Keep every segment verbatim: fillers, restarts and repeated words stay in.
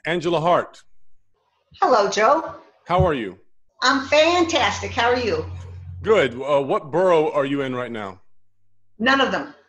Angela Hart, Hello, Joe. how are you? I'm fantastic. How are you? Good. Uh, what borough are you in right now? None of them.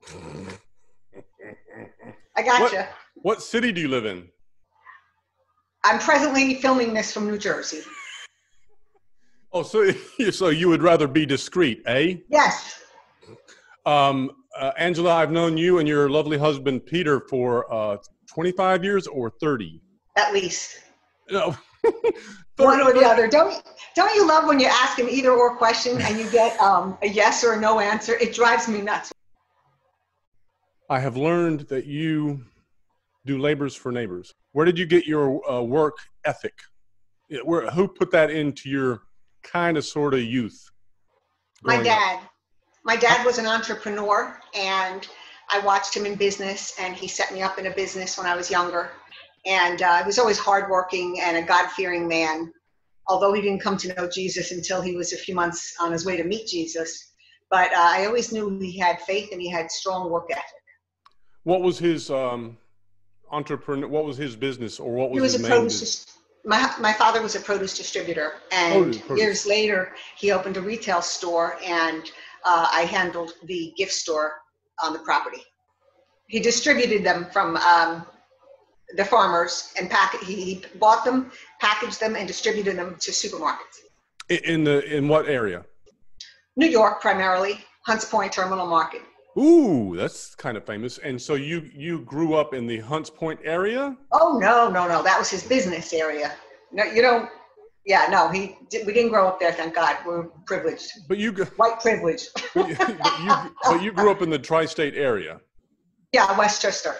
I What gotcha. what city do you live in? I'm presently filming this from New Jersey. Oh, so so you would rather be discreet, eh? Yes. Um, uh, Angela, I've known you and your lovely husband Peter for uh, twenty-five years or thirty. At least. No, One thirty, or the thirty. other. Don't don't you love when you ask an either or question and you get um, a yes or a no answer? It drives me nuts. I have learned that you do labors for neighbors. Where did you get your uh, work ethic? Yeah, Where, who put that into your kind of sort of youth My growing up? dad. My dad was an entrepreneur, and I watched him in business, and he set me up in a business when I was younger. And uh, he was always hardworking and a God-fearing man, although he didn't come to know Jesus until he was a few months on his way to meet Jesus. But uh, I always knew he had faith and he had strong work ethic. What was his um, entrepreneur? What was his business, or what He was was his a main produce, business? dis- my, my father was a produce distributor, and Produce, produce. years later, he opened a retail store, and uh, I handled the gift store on the property. He distributed them from um, the farmers and pack, he, he bought them, packaged them, and distributed them to supermarkets. In in the in what area? New York primarily, Hunts Point Terminal Market. Ooh, that's kind of famous. And so you you grew up in the Hunts Point area, Oh, no, no, no, that was his business area. No, you don't, yeah, no, he, di- we didn't grow up there, thank God. We're privileged, but you gr- white privilege. but you but you but you grew up in the tri-state area. Yeah, Westchester.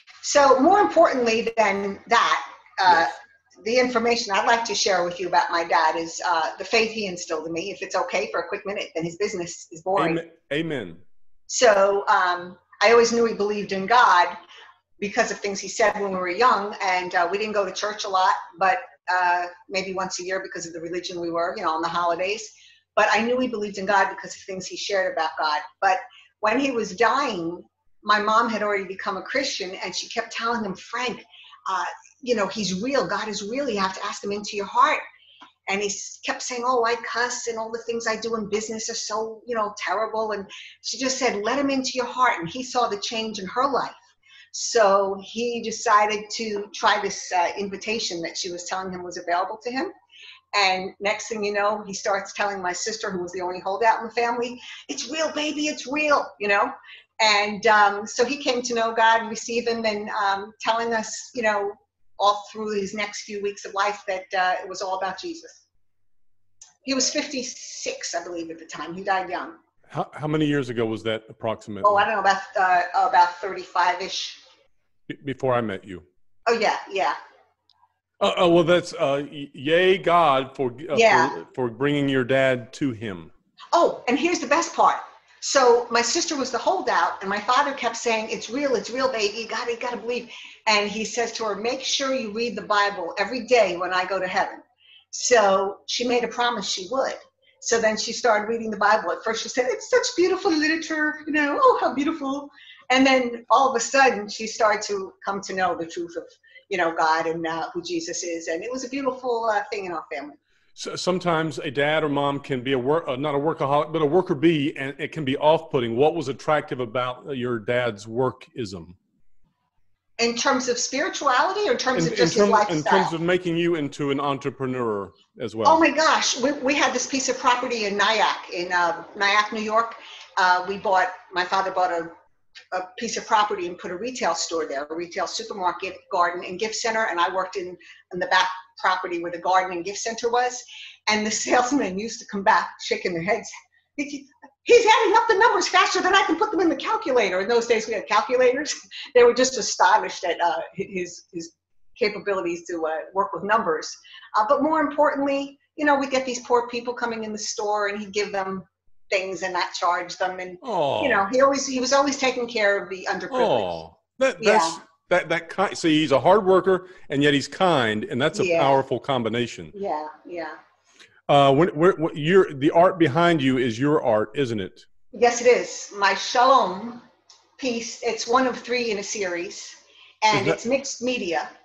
So more importantly than that, uh, Yes. the information I'd like to share with you about my dad is uh, the faith he instilled in me. If it's okay for a quick minute, then his business is boring. Amen. Amen. So um, I always knew he believed in God because of things he said when we were young, and uh, we didn't go to church a lot, but uh, maybe once a year because of the religion we were, you know, on the holidays. But I knew he believed in God because of things he shared about God. But when he was dying, my mom had already become a Christian, and she kept telling him, Frank, uh, you know, he's real. God is real. You have to ask him into your heart. And he s- kept saying, oh, I cuss and all the things I do in business are so, you know, terrible. And she just said, let him into your heart. And he saw the change in her life. So he decided to try this uh, invitation that she was telling him was available to him. And next thing you know, he starts telling my sister, who was the only holdout in the family, it's real, baby, it's real, you know. And um, so he came to know God and receive him, and um, telling us, you know, all through his next few weeks of life that uh, it was all about Jesus. He was fifty-six, I believe, at the time. He died young. How how many years ago was that Oh, I approximately? don't know, about uh, about thirty-five-ish. Be- Before I met you. Oh, yeah, yeah, Uh, uh, well, that's uh, y- yay God for uh, yeah. for for bringing your dad to him. Oh, and here's the best part. So my sister was the holdout, and my father kept saying, it's real, it's real, baby. You gotta, you gotta believe. And he says to her, make sure you read the Bible every day when I go to heaven. So she made a promise she would. So then she started reading the Bible. At first she said, it's such beautiful literature, you know, oh, how beautiful. And then all of a sudden she started to come to know the truth of, you know, God and uh, who Jesus is. And it was a beautiful uh, thing in our family. So sometimes a dad or mom can be a work, uh, not a workaholic, but a worker bee, and it can be off-putting. What was attractive about your dad's workism? In terms of spirituality or in terms In of in just his terms in terms lifestyle? of making you into an entrepreneur as Oh well. my gosh, we, we had this piece of property in Nyack, in uh, Nyack, New York. Uh, we bought, my father bought a, a piece of property and put a retail store there, a retail supermarket, garden, and gift center. And I worked in, in the back property where the garden and gift center was. And the salesmen used to come back shaking their heads. He- He's adding up the numbers faster than I can put them in the calculator. In those days, we had calculators. They were just astonished at uh, his his capabilities to uh, work with numbers. Uh, but more importantly, you know, we get these poor people coming in the store, and he'd give them things and not charge them. And you know, Oh, he always he was always taking care of the underprivileged. oh, that Yeah, that's that that kind. See, he's a hard worker, and yet he's kind, and that's a yeah, powerful combination. yeah, yeah. Uh, when, when, when you're the art behind you is your art, isn't it? Yes, it is. My Shalom piece, it's one of three in a series, Is and that it's mixed media.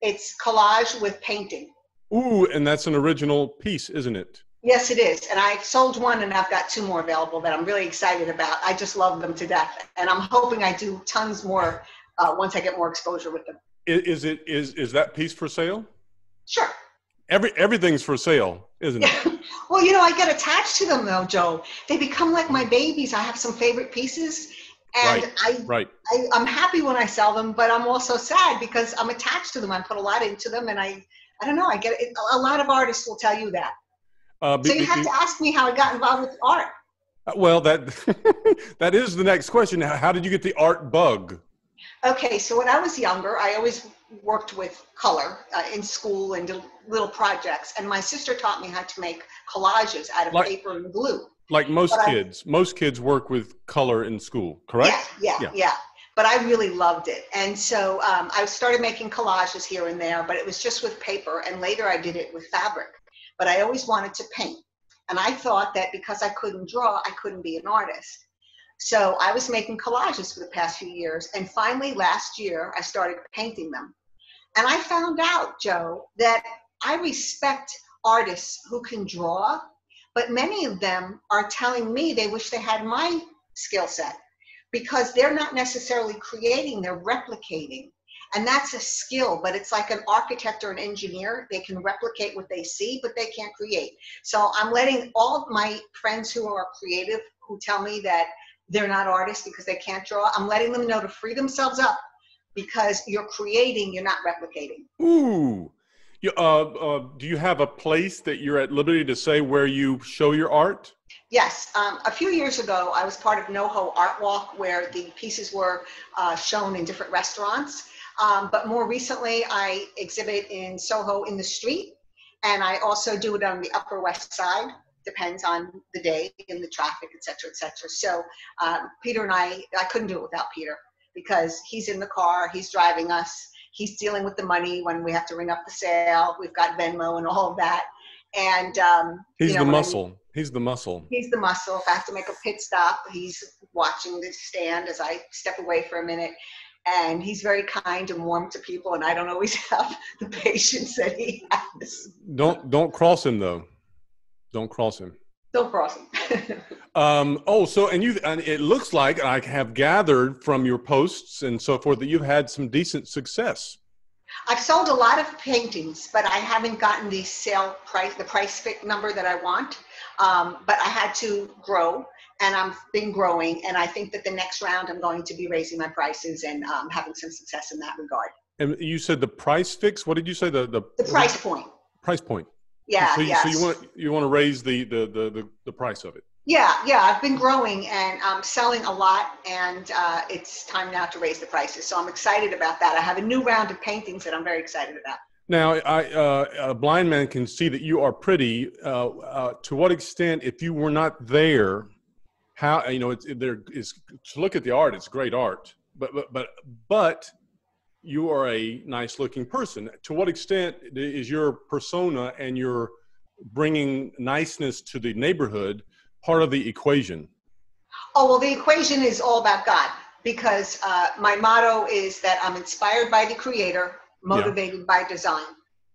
It's collage with painting. Ooh, and that's an original piece, isn't it? Yes, it is. And I've sold one and I've got two more available that I'm really excited about. I just love them to death. And I'm hoping I do tons more uh, once I get more exposure with them. Is, is it is is that piece for sale? Sure. Every everything's for sale, isn't it? Well, you know, I get attached to them though, Joe. They become like my babies. I have some favorite pieces. And Right, I, right. I, I'm happy when I sell them, but I'm also sad because I'm attached to them. I put a lot into them, and I, I don't know. I get it. A lot of artists will tell you that. Uh, be, So you be, have be, to ask me how I got involved with art. well, that that is the next question. How, how did you get the art bug? Okay, so when I was younger, I always worked with color uh, in school and did little projects, and my sister taught me how to make collages out of Like, paper and glue. like most But I, kids, most kids work with color in school, correct? yeah, yeah, Yeah. yeah. But I really loved it. And so um, I started making collages here and there, but it was just with paper. And later I did it with fabric. But I always wanted to paint. And I thought that because I couldn't draw, I couldn't be an artist. So I was making collages for the past few years. And finally, last year, I started painting them. And I found out, Joe, that I respect artists who can draw, but many of them are telling me they wish they had my skill set because they're not necessarily creating, they're replicating. And that's a skill, but it's like an architect or an engineer. They can replicate what they see, but they can't create. So I'm letting all of my friends who are creative, who tell me that they're not artists because they can't draw, I'm letting them know to free themselves up because you're creating, you're not replicating. Ooh. You, uh, uh, do you have a place that you're at liberty to say where you show your art? Yes, um, a few years ago, I was part of NoHo Art Walk where the pieces were uh, shown in different restaurants. Um, but more recently, I exhibit in Soho in the street, and I also do it on the Upper West Side. Depends on the day and the traffic, et cetera, et cetera. So um, Peter and I, I couldn't do it without Peter because he's in the car, he's driving us, he's dealing with the money when we have to ring up the sale. We've got Venmo and all of that. And um, He's you know, the when I- muscle. He's the muscle. He's the muscle. If I have to make a pit stop, he's watching the stand as I step away for a minute. And he's very kind and warm to people, and I don't always have the patience that he has. Don't don't cross him though. Don't cross him. Don't cross him. Um, oh, so and you and it looks like I have gathered from your posts and so forth that you've had some decent success. I've sold a lot of paintings, but I haven't gotten the sale price, the price fit number that I want. Um, but I had to grow, and I've been growing. And I think that the next round, I'm going to be raising my prices and um, having some success in that regard. And you said the price fix. What did you say? The the, The price point. price point. Yeah. So you, yes. so you want you want to raise the, the the the the price of it. Yeah, yeah. I've been growing and I'm selling a lot, and uh, it's time now to raise the prices. So I'm excited about that. I have a new round of paintings that I'm very excited about. Now, I, uh, a blind man can see that you are pretty. Uh, uh, to what extent, if you were not there, how you know it's there is to look at the art. It's great art, but but but but you are a nice-looking person. To what extent is your persona and your bringing niceness to the neighborhood part of the equation? Oh, well, the equation is all about God, because uh, my motto is that I'm inspired by the Creator, motivated yeah. by design.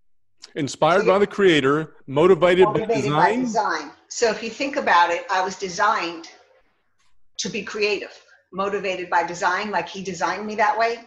Inspired so by the Creator, motivated, motivated by design? by design. So if you think about it, I was designed to be creative, motivated by design, like He designed me that way.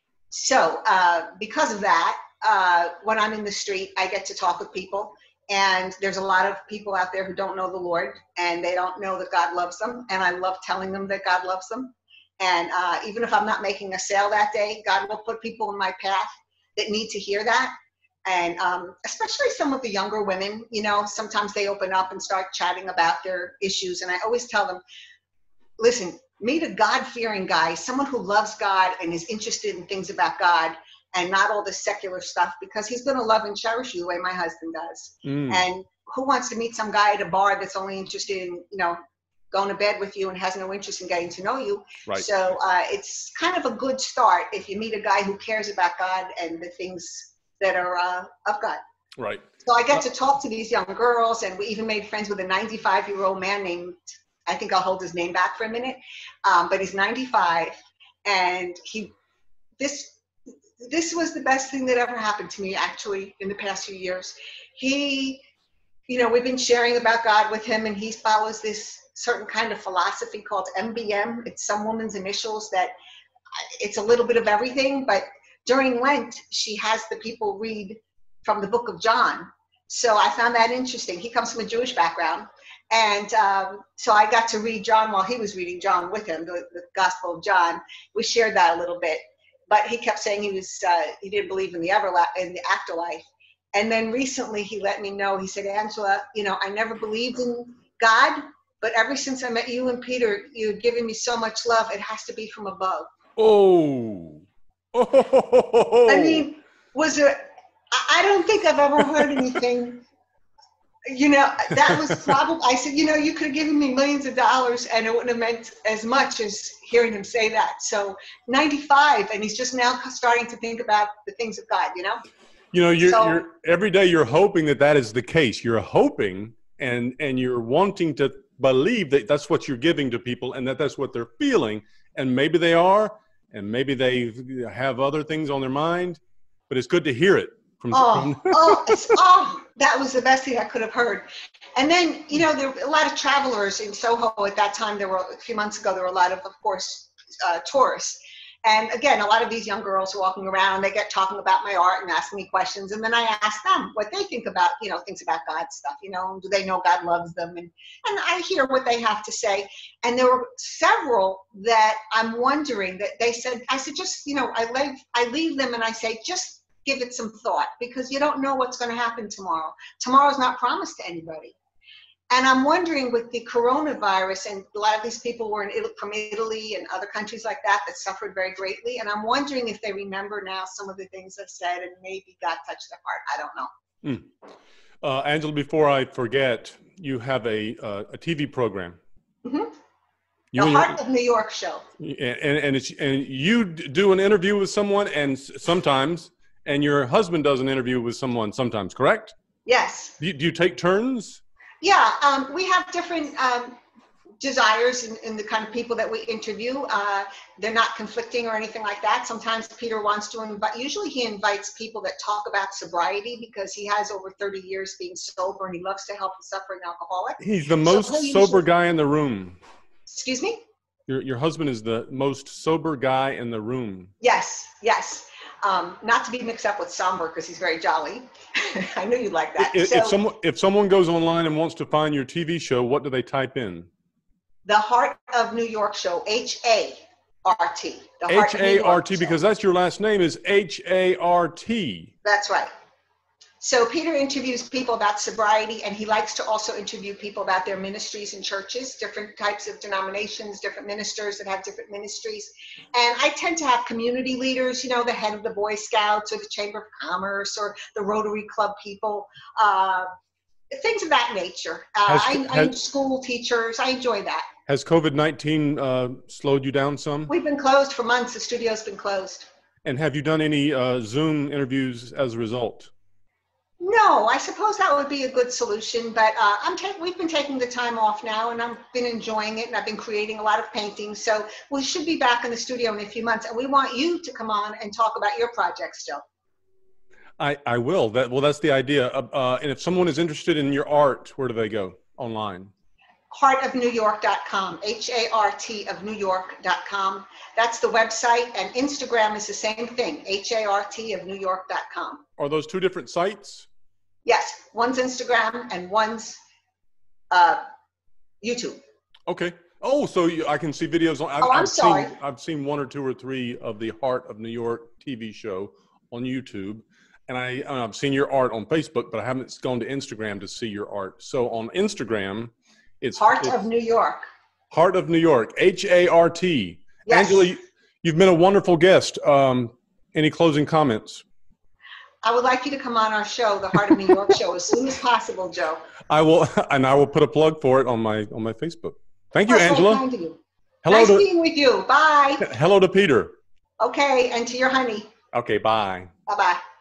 So uh, because of that, uh, when I'm in the street, I get to talk with people. And there's a lot of people out there who don't know the Lord, and they don't know that God loves them. And I love telling them that God loves them. And uh, even if I'm not making a sale that day, God will put people in my path that need to hear that. And um, especially some of the younger women, you know, sometimes they open up and start chatting about their issues. And I always tell them, listen, meet a God-fearing guy, someone who loves God and is interested in things about God, and not all the secular stuff, because He's going to love and cherish you the way my husband does. Mm. And who wants to meet some guy at a bar that's only interested in, you know, going to bed with you and has no interest in getting to know you? Right. So uh, it's kind of a good start if you meet a guy who cares about God and the things that are uh, of God. Right. So I get to talk to these young girls, and we even made friends with a ninety-five-year-old man named, I think I'll hold his name back for a minute, um, but he's ninety-five, and he, this, this was the best thing that ever happened to me, actually, in the past few years. He, you know, we've been sharing about God with him, and he follows this certain kind of philosophy called M B M. It's some woman's initials that it's a little bit of everything, but during Lent, she has the people read from the book of John. So I found that interesting. He comes from a Jewish background. And um, so I got to read John while he was reading John with him, the, the Gospel of John. We shared that a little bit. But he kept saying he was uh, he didn't believe in the everla- in the afterlife. And then recently he let me know, he said, Angela, you know, I never believed in God, but ever since I met you and Peter, you've given me so much love, it has to be from above. Oh. Oh. I mean, was there, I don't think I've ever heard anything. You know, that was probably, I said, you know, you could have given me millions of dollars and it wouldn't have meant as much as hearing him say that. So ninety-five, and he's just now starting to think about the things of God, you know? You know, you're, so, you're every day you're hoping that that is the case. You're hoping and, and you're wanting to believe that that's what you're giving to people and that that's what they're feeling. And maybe they are, and maybe they have other things on their mind, but it's good to hear it. From, oh, from oh, it's, oh, that was the best thing I could have heard. And then, you know, there were a lot of travelers in Soho at that time. There were, a few months ago, there were a lot of, of course, uh, tourists. And again, a lot of these young girls are walking around, they get talking about my art and asking me questions. And then I ask them what they think about, you know, things about God stuff, you know, do they know God loves them? And, and I hear what they have to say. And there were several that I'm wondering that they said, I said, just, you know, I leave, I leave them and I say, just give it some thought, because you don't know what's going to happen tomorrow. Tomorrow's not promised to anybody. And I'm wondering with the coronavirus, and a lot of these people were in Italy, from Italy and other countries like that that suffered very greatly. And I'm wondering if they remember now some of the things I've said and maybe God touched their heart. I don't know. Mm. Uh, Angela, before I forget, you have a, uh, a T V program. Mm-hmm. You the and Heart your, of New York show. And, and, it's, and you do an interview with someone and sometimes, and your husband does an interview with someone sometimes, correct? Yes. Do you, do you take turns? Yeah, um, we have different um, desires in, in the kind of people that we interview. Uh, they're not conflicting or anything like that. Sometimes Peter wants to invite, usually he invites people that talk about sobriety because he has over thirty years being sober and he loves to help a suffering alcoholic. He's the most so sober usually, guy in the room. Excuse me? Your, your husband is the most sober guy in the room. Yes, yes. Um, not to be mixed up with somber because he's very jolly. I knew you'd like that. If, so, if, someone, if someone goes online and wants to find your T V show, what do they type in? The Heart of New York show, H A R T. H A R T, because that's your last name is H A R T. That's right. So Peter interviews people about sobriety, and he likes to also interview people about their ministries and churches, different types of denominations, different ministers that have different ministries. And I tend to have community leaders, you know, the head of the Boy Scouts or the Chamber of Commerce or the Rotary Club people, uh, things of that nature. Uh, Has, I, I'm school teachers. I enjoy that. Has COVID nineteen uh, slowed you down some? We've been closed for months. The studio's been closed. And have you done any uh, Zoom interviews as a result? No, I suppose that would be a good solution, but uh, I'm ta- we've been taking the time off now, and I've been enjoying it, and I've been creating a lot of paintings. So we should be back in the studio in a few months, and we want you to come on and talk about your project still. I, I will. That well, that's the idea. Uh, uh, and if someone is interested in your art, where do they go online? heart of new york dot com, H A R T of New York dot com. That's the website, and Instagram is the same thing, H A R T of New York dot com. Are those two different sites? Yes, one's Instagram and one's uh, YouTube. Okay. Oh, so you, I can see videos on. I've, oh, I'm I've sorry. Seen, I've seen one or two or three of the Heart of New York T V show on YouTube, and I, I've seen your art on Facebook, but I haven't gone to Instagram to see your art. So on Instagram, it's Heart it's of New York. Heart of New York, H A R T. Yes. Angela, you, you've been a wonderful guest. Um, any closing comments? I would like you to come on our show, the Heart of New York show, as soon as possible, Joe. I will, and I will put a plug for it on my on my Facebook. Thank you, That's Angela. very kind of you. Hello nice to, being with you. Bye. Hello to Peter. Okay, and to your honey. Okay, bye. Bye-bye.